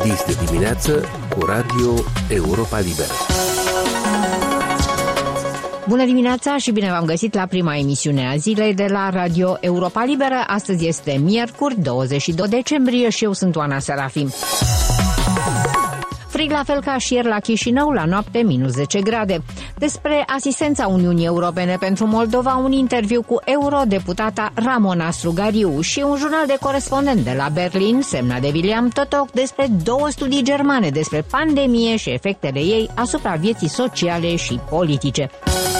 Deschis de dimineață cu Radio Europa Liberă. Bună dimineața și bine v-am găsit la prima emisiune a zilei de la Radio Europa Liberă. Astăzi este miercuri, 22 decembrie și eu sunt Oana Serafim. Frig la fel ca și ieri la Chișinău, la noapte minus 10 grade. Despre asistența Uniunii Europene pentru Moldova, un interviu cu eurodeputata Ramona Strugariu și un jurnal de corespondent de la Berlin, semnat de William Totok, despre 2 studii germane despre pandemie și efectele ei asupra vieții sociale și politice.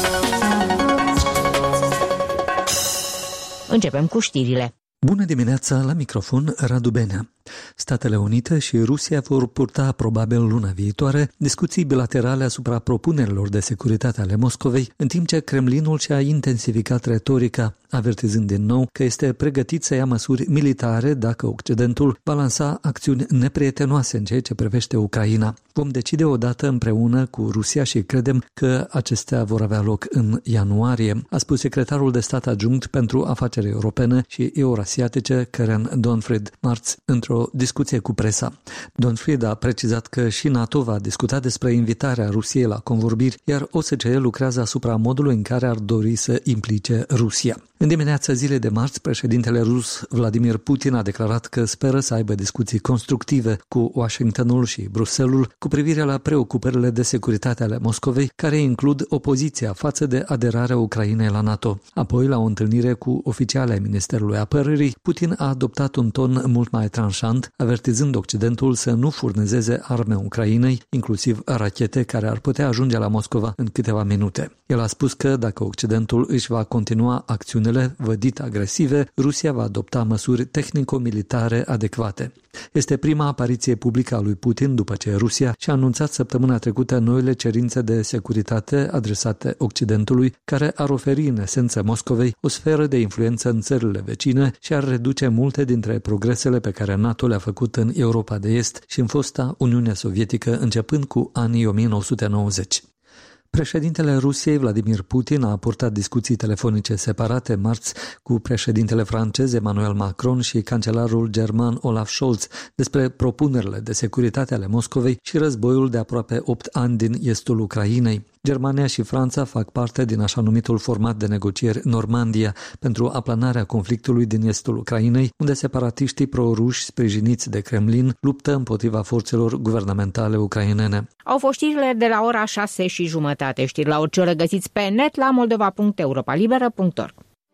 Începem cu știrile. Bună dimineața, la microfon Radu Benea. Statele Unite și Rusia vor purta probabil luna viitoare discuții bilaterale asupra propunerilor de securitate ale Moscovei, în timp ce Kremlinul și-a intensificat retorica, avertizând din nou că este pregătit să ia măsuri militare dacă Occidentul va lansa acțiuni neprietenoase în ceea ce privește Ucraina. Vom decide odată împreună cu Rusia și credem că acestea vor avea loc în ianuarie, a spus secretarul de stat adjunct pentru afaceri europene și eurasiatice, Karen Donfried, marți, într-o discuție cu presa. Donfried a precizat că și NATO va discuta despre invitarea Rusiei la convorbiri, iar OSCE lucrează asupra modului în care ar dori să implice Rusia. În dimineața zilei de marți, președintele rus Vladimir Putin a declarat că speră să aibă discuții constructive cu Washingtonul și Bruxelul cu privire la preocupările de securitate ale Moscovei, care includ opoziția față de aderarea Ucrainei la NATO. Apoi, la o întâlnire cu oficiali ai Ministerului Apărării, Putin a adoptat un ton mult mai tranșant, avertizând Occidentul să nu furnizeze arme Ucrainei, inclusiv rachete care ar putea ajunge la Moscova în câteva minute. El a spus că dacă Occidentul își va continua acțiunile vădit agresive, Rusia va adopta măsuri tehnico-militare adecvate. Este prima apariție publică a lui Putin după ce Rusia și-a anunțat săptămâna trecută noile cerințe de securitate adresate Occidentului, care ar oferi în esență Moscovei o sferă de influență în țările vecine și ar reduce multe dintre progresele pe care NATO le-a făcut în Europa de Est și în fosta Uniune Sovietică începând cu anii 1990. Președintele Rusiei, Vladimir Putin, a purtat discuții telefonice separate marți cu președintele francez Emmanuel Macron și cancelarul german Olaf Scholz despre propunerile de securitate ale Moscovei și războiul de aproape 8 ani din estul Ucrainei. Germania și Franța fac parte din așa numitul format de negocieri Normandia pentru aplanarea conflictului din estul Ucrainei, unde separatiștii pro-ruși sprijiniți de Kremlin luptă împotriva forțelor guvernamentale ucrainene. Au fost știrile de la ora 6:30. Știri la orice oră găsiți pe net la moldova.europalibera.org.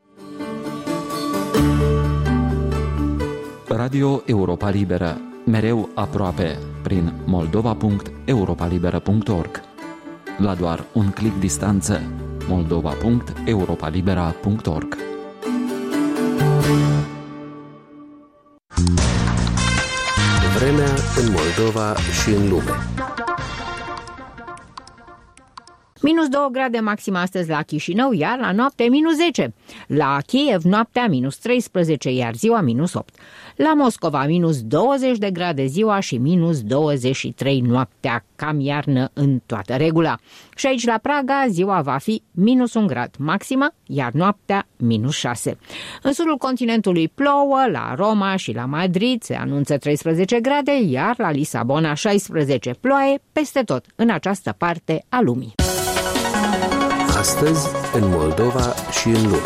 Radio Europa Liberă, mereu aproape, prin moldova.europalibera.org. La doar un clic distanță, moldova.europalibera.org. Vremea în Moldova și în lume. Minus 2 grade maxima astăzi la Chișinău, iar la noapte minus 10. La Kiev noaptea minus 13, iar ziua minus 8. La Moscova minus 20 de grade ziua și minus 23 noaptea, cam iarnă în toată regula. Și aici la Praga ziua va fi minus 1 grad maxima, iar noaptea minus 6. În sudul continentului plouă, la Roma și la Madrid se anunță 13 grade, iar la Lisabona 16, ploaie peste tot în această parte a lumii. Astăzi, în Moldova și în lume.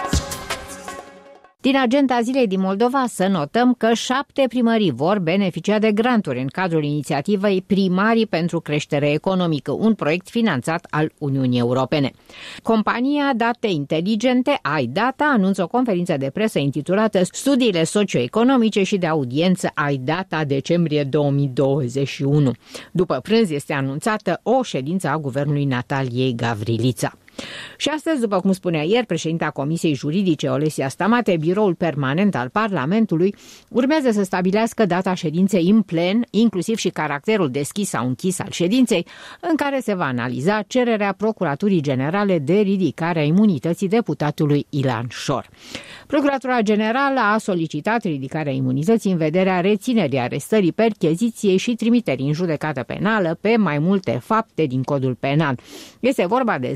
Din agenda zilei din Moldova să notăm că 7 primării vor beneficia de granturi în cadrul inițiativei Primarii pentru creștere economică, un proiect finanțat al Uniunii Europene. Compania Date Inteligente, iData, anunță o conferință de presă intitulată Studiile socioeconomice și de audiență iData decembrie 2021. După prânz este anunțată o ședință a guvernului Nataliei Gavrilița. Și astăzi, după cum spunea ieri președinta Comisiei Juridice Olesia Stamate, biroul permanent al Parlamentului urmează să stabilească data ședinței în plen, inclusiv și caracterul deschis sau închis al ședinței, în care se va analiza cererea Procuraturii Generale de ridicare a imunității deputatului Ilan Șor. Procuratura Generală a solicitat ridicarea imunității în vederea reținerii arestării, percheziției și trimiterii în judecată penală pe mai multe fapte din codul penal. Este vorba de escrocherie,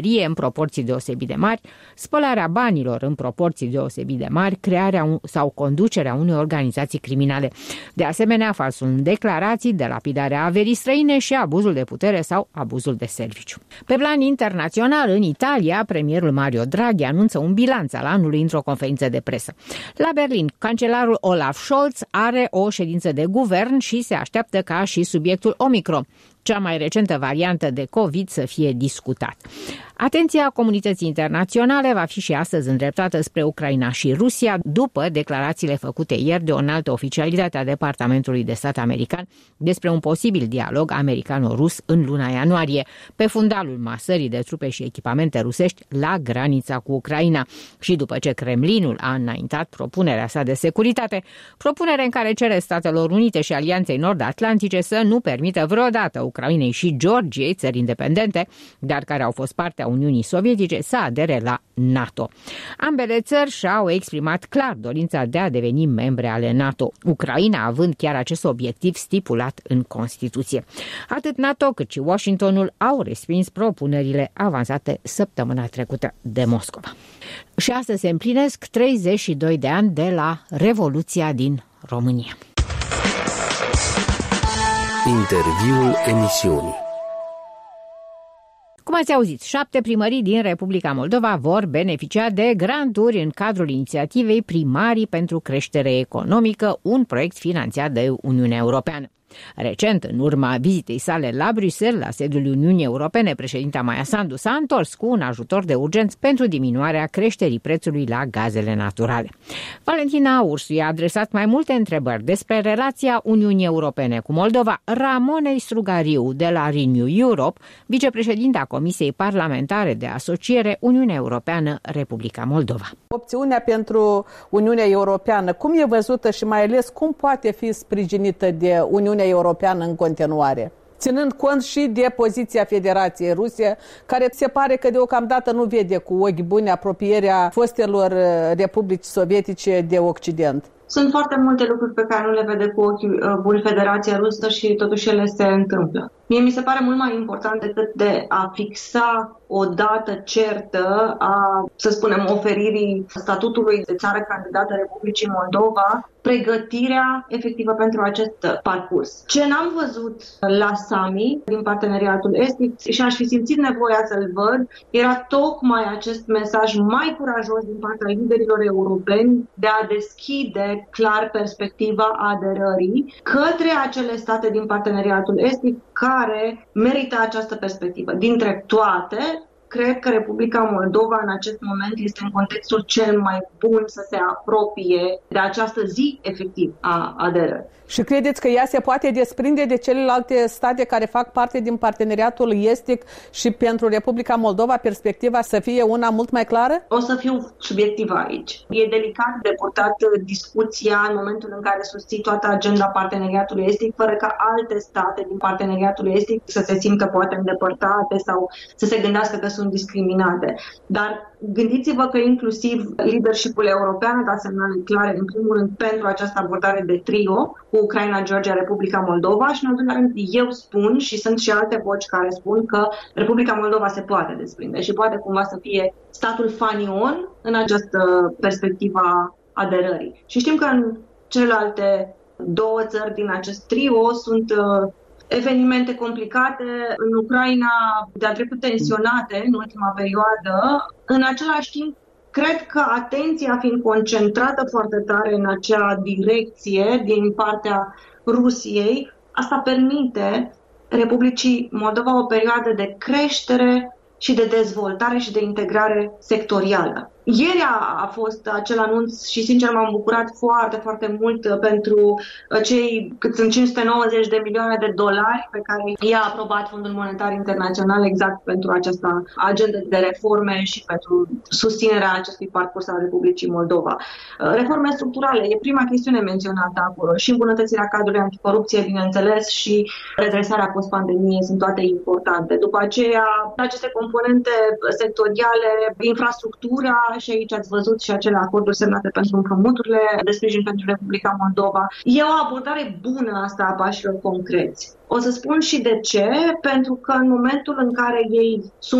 pușcărie în proporții deosebit de mari, spălarea banilor în proporții deosebit de mari, crearea sau conducerea unei organizații criminale. De asemenea, falsul în declarații, delapidarea averii străine și abuzul de putere sau abuzul de serviciu. Pe plan internațional, în Italia, premierul Mario Draghi anunță un bilanț al anului într-o conferință de presă. La Berlin, cancelarul Olaf Scholz are o ședință de guvern și se așteaptă ca și subiectul Omicron, cea mai recentă variantă de COVID, să fie discutat. Atenția comunității internaționale va fi și astăzi îndreptată spre Ucraina și Rusia, după declarațiile făcute ieri de o înaltă oficialitate a Departamentului de Stat american despre un posibil dialog americano-rus în luna ianuarie, pe fundalul masării de trupe și echipamente rusești la granița cu Ucraina și după ce Kremlinul a înaintat propunerea sa de securitate, propunere în care cere Statelor Unite și Alianței Nord-Atlantice să nu permită vreodată Ucrainei și Georgiei, țări independente, dar care au fost parte a Uniunii Sovietice, să adere la NATO. Ambele țări și-au exprimat clar dorința de a deveni membre ale NATO, Ucraina având chiar acest obiectiv stipulat în Constituție. Atât NATO cât și Washingtonul au respins propunerile avansate săptămâna trecută de Moscova. Și astăzi se împlinesc 32 de ani de la Revoluția din România. Interviul emisiunii. Cum ați auzit, 7 primării din Republica Moldova vor beneficia de granturi în cadrul inițiativei Primarii pentru Creștere Economică, un proiect finanțat de Uniunea Europeană. Recent, în urma vizitei sale la Bruxelles, la sediul Uniunii Europene, președinta Maia Sandu s-a întors cu un ajutor de urgență pentru diminuarea creșterii prețului la gazele naturale. Valentina Ursu i-a adresat mai multe întrebări despre relația Uniunii Europene cu Moldova Ramonei Strugariu de la Renew Europe, vicepreședinta Comisiei Parlamentare de Asociere Uniunea Europeană-Republica Moldova. Opțiunea pentru Uniunea Europeană, cum e văzută și mai ales cum poate fi sprijinită de Uniunea Europeană în continuare? Ținând cont și de poziția Federației Rusie, care se pare că deocamdată nu vede cu ochi buni apropierea fostelor republici sovietice de Occident. Sunt foarte multe lucruri pe care nu le vede cu ochi buni Federația Rusă și totuși ele se întâmplă. Mie mi se pare mult mai important decât de a fixa o dată certă a, să spunem, oferirii statutului de țară candidată Republicii Moldova, pregătirea efectivă pentru acest parcurs. Ce n-am văzut la summit din parteneriatul estic și aș fi simțit nevoia să-l văd, era tocmai acest mesaj mai curajos din partea liderilor europeni de a deschide clar perspectiva aderării către acele state din parteneriatul estic care merită această perspectivă. Dintre toate, cred că Republica Moldova în acest moment este în contextul cel mai bun să se apropie de această zi efectiv a aderării. Și credeți că ea se poate desprinde de celelalte state care fac parte din parteneriatul estic și pentru Republica Moldova perspectiva să fie una mult mai clară? O să fiu subiectivă aici. E delicat de purtat discuția în momentul în care susții toată agenda parteneriatului estic, fără ca alte state din parteneriatul estic să se simtă poate îndepărtate sau să se gândească că sunt discriminate. Dar gândiți-vă că inclusiv leadership-ul european a dat semnale clare, în primul rând, pentru această abordare de trio cu Ucraina, Georgia, Republica Moldova și, în al doilea rând, eu spun și sunt și alte voci care spun că Republica Moldova se poate desprinde și poate cumva să fie statul fanion în această perspectivă a aderării. Și știm că în celelalte două țări din acest trio sunt evenimente complicate, în Ucraina de-a trecut tensionate în ultima perioadă. În același timp, cred că atenția fiind concentrată foarte tare în acea direcție din partea Rusiei, asta permite Republicii Moldova o perioadă de creștere și de dezvoltare și de integrare sectorială. Ieri a fost acel anunț și, sincer, m-am bucurat foarte, foarte mult pentru cei cât sunt 590 de milioane de dolari pe care i-a aprobat Fondul Monetar Internațional exact pentru această agendă de reforme și pentru susținerea acestui parcurs al Republicii Moldova. Reforme structurale e prima chestiune menționată acolo și îmbunătățirea cadrului anticorupție, bineînțeles, și redresarea post-pandemie sunt toate importante. După aceea, aceste componente sectoriale, infrastructura, și aici ați văzut și acele acorduri semnate pentru împrumuturile de sprijin pentru Republica Moldova. E o abordare bună asta a pașilor concreți. O să spun și de ce, pentru că în momentul în care ei sunt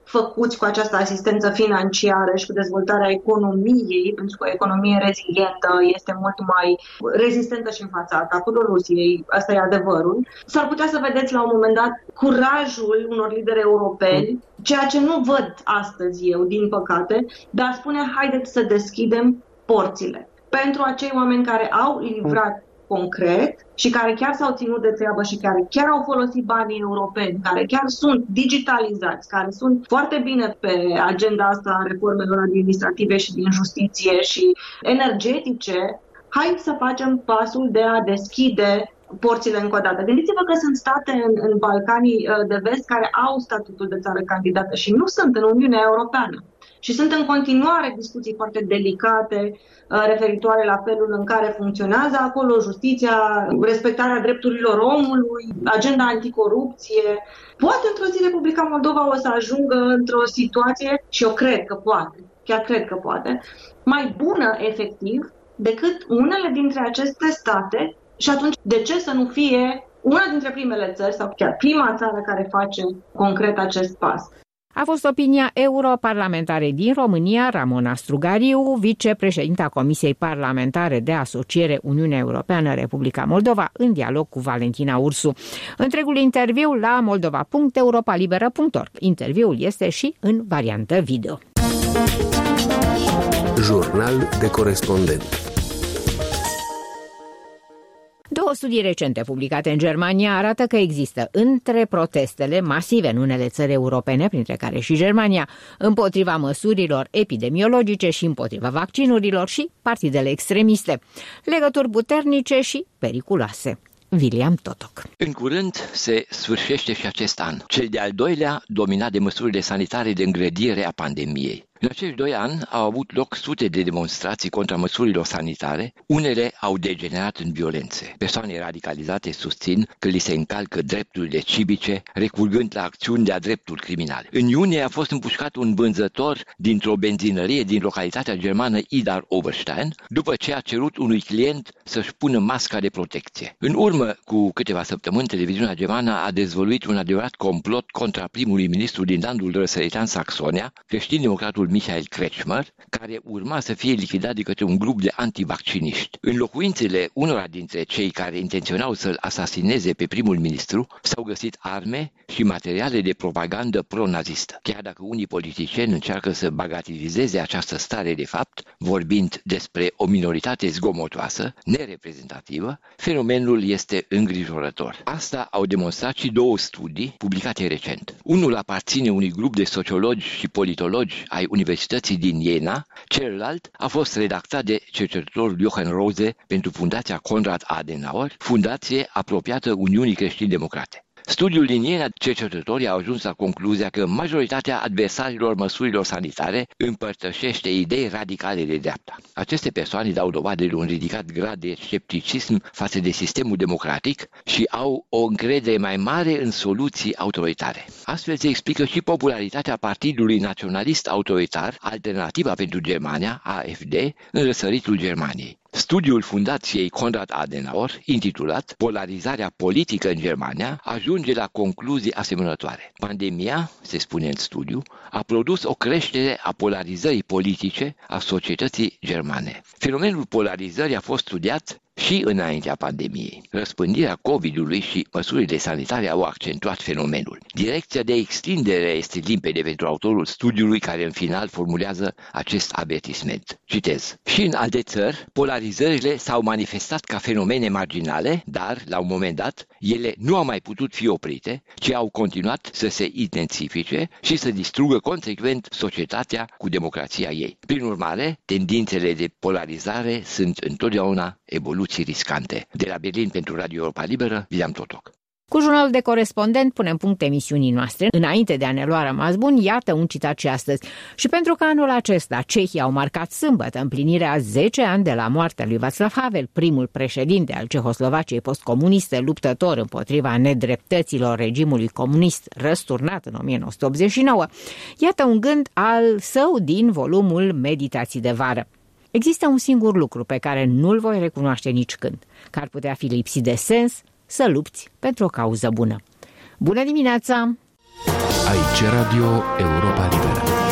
făcuți cu această asistență financiară și cu dezvoltarea economiei, pentru că o economie rezilientă este mult mai rezistentă și în fața atacurilor Rusiei, asta e adevărul, s-ar putea să vedeți la un moment dat curajul unor lideri europeni, ceea ce nu văd astăzi eu, din păcate, dar spune haideți să deschidem porțile pentru acei oameni care au livrat concret și care chiar s-au ținut de treabă și care chiar au folosit banii europeni, care chiar sunt digitalizați, care sunt foarte bine pe agenda asta a reformelor administrative și din justiție și energetice. Hai să facem pasul de a deschide porțile încă o dată. Gândiți-vă că sunt state în Balcanii de Vest care au statutul de țară candidată și nu sunt în Uniunea Europeană. Și sunt în continuare discuții foarte delicate referitoare la felul în care funcționează acolo justiția, respectarea drepturilor omului, agenda anticorupție. Poate într-o zi Republica Moldova o să ajungă într-o situație, și eu cred că poate, chiar cred că poate, mai bună efectiv decât unele dintre aceste state. Și atunci, de ce să nu fie una dintre primele țări sau chiar prima țară care face concret acest pas? A fost opinia europarlamentare din România, Ramona Strugariu, vicepreședinta Comisiei Parlamentare de Asociere Uniunea Europeană-Republica Moldova, în dialog cu Valentina Ursu. Întregul interviu la moldova.europalibera.org. Interviul este și în variantă video. Jurnal de corespondent. Două studii recente publicate în Germania arată că există între protestele masive în unele țări europene, printre care și Germania, împotriva măsurilor epidemiologice și împotriva vaccinurilor și partidele extremiste, legături puternice și periculoase. William Totoc. În curând se sfârșește și acest an, cel de-al doilea dominat de măsurile sanitare de îngrădire a pandemiei. În acești 2 ani au avut loc sute de demonstrații contra măsurilor sanitare, unele au degenerat în violențe. Persoane radicalizate susțin că li se încalcă drepturile civice, recurgând la acțiuni de-a dreptul criminale. În iunie a fost împușcat un vânzător dintr-o benzinărie din localitatea germană Idar Oberstein, după ce a cerut unui client să-și pună masca de protecție. În urmă cu câteva săptămâni, televiziunea germană a dezvăluit un adevărat complot contra primului ministru din landul răsăritan Saxonia, creștin-democratul Michael Kretschmer, care urma să fie lichidat de către un grup de antivacciniști. În locuințele unora dintre cei care intenționau să-l asasineze pe primul ministru s-au găsit arme și materiale de propagandă pro-nazistă. Chiar dacă unii politicieni încearcă să bagatelizeze această stare de fapt, vorbind despre o minoritate zgomotoasă, nereprezentativă, fenomenul este îngrijorător. Asta au demonstrat și 2 studii publicate recent. Unul aparține unui grup de sociologi și politologi ai Universității din Jena, celălalt a fost redactat de cercetătorul Johann Rose pentru Fundația Konrad Adenauer, fundație apropiată Uniunii Creștini-Democrate. Studiul din Jena, cercetătorii au ajuns la concluzia că majoritatea adversarilor măsurilor sanitare împărtășește idei radicale de dreapta. Aceste persoane dau dovadă de un ridicat grad de scepticism față de sistemul democratic și au o încredere mai mare în soluții autoritare. Astfel se explică și popularitatea Partidului Naționalist Autoritar, Alternativa pentru Germania, AfD, în răsăritul Germaniei. Studiul Fundației Konrad Adenauer, intitulat Polarizarea politică în Germania, ajunge la concluzii asemănătoare. Pandemia, se spune în studiu, a produs o creștere a polarizării politice a societății germane. Fenomenul polarizării a fost studiat și înaintea pandemiei. Răspândirea COVID-ului și măsurile sanitare au accentuat fenomenul. Direcția de extindere este limpede pentru autorul studiului, care în final formulează acest avertisment. Citez. Și în alte țări, polarizările s-au manifestat ca fenomene marginale, dar, la un moment dat, ele nu au mai putut fi oprite, ci au continuat să se intensifice și să distrugă consecvent societatea cu democrația ei. Prin urmare, tendințele de polarizare sunt întotdeauna evoluții riscante. De la Berlin pentru Radio Europa Liberă, William Totoc. Cu jurnalul de corespondent punem punct emisiunii noastre. Înainte de a ne lua rămas bun, iată un citat și astăzi. Și pentru că anul acesta cehii au marcat sâmbătă împlinirea 10 ani de la moartea lui Václav Havel, primul președinte al Cehoslovaciei postcomuniste, luptător împotriva nedreptăților regimului comunist răsturnat în 1989, iată un gând al său din volumul Meditații de vară. Există un singur lucru pe care nu-l voi recunoaște nicicând, că ar putea fi lipsit de sens, să lupți pentru o cauză bună. Bună dimineața! Aici Radio Europa Liberă.